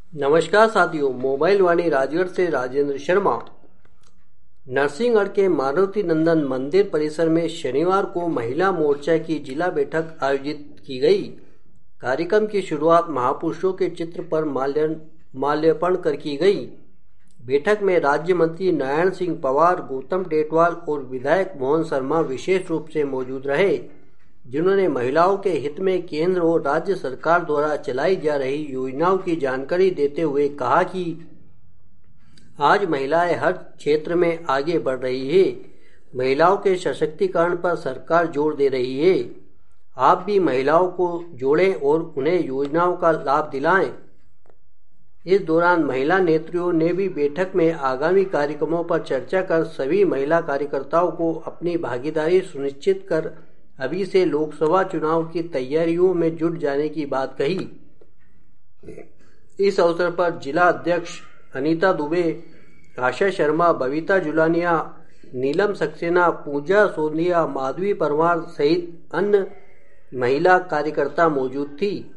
नमस्कार साथियों, मोबाइल वाणी राजगढ़ से राजेंद्र शर्मा। नरसिंहगढ़ के मारुति नंदन मंदिर परिसर में शनिवार को महिला मोर्चा की जिला बैठक आयोजित की गई। कार्यक्रम की शुरुआत महापुरुषों के चित्र पर माल्यार्पण कर की गई। बैठक में राज्य मंत्री नारायण सिंह पवार, गौतम टेटवाल और विधायक मोहन शर्मा विशेष रूप से मौजूद रहे, जिन्होंने महिलाओं के हित में केंद्र और राज्य सरकार द्वारा चलाई जा रही योजनाओं की जानकारी देते हुए कहा कि आज महिलाएं हर क्षेत्र में आगे बढ़ रही है। महिलाओं के सशक्तिकरण पर सरकार जोर दे रही है। आप भी महिलाओं को जोड़ें और उन्हें योजनाओं का लाभ दिलाएं। इस दौरान महिला नेत्रियों ने भी बैठक में आगामी कार्यक्रमों पर चर्चा कर सभी महिला कार्यकर्ताओं को अपनी भागीदारी सुनिश्चित कर अभी से लोकसभा चुनाव की तैयारियों में जुट जाने की बात कही। इस अवसर पर जिला अध्यक्ष अनीता दुबे, आशा शर्मा, बबीता जुलानिया, नीलम सक्सेना, पूजा सोंधिया, माधवी परमार सहित अन्य महिला कार्यकर्ता मौजूद थी।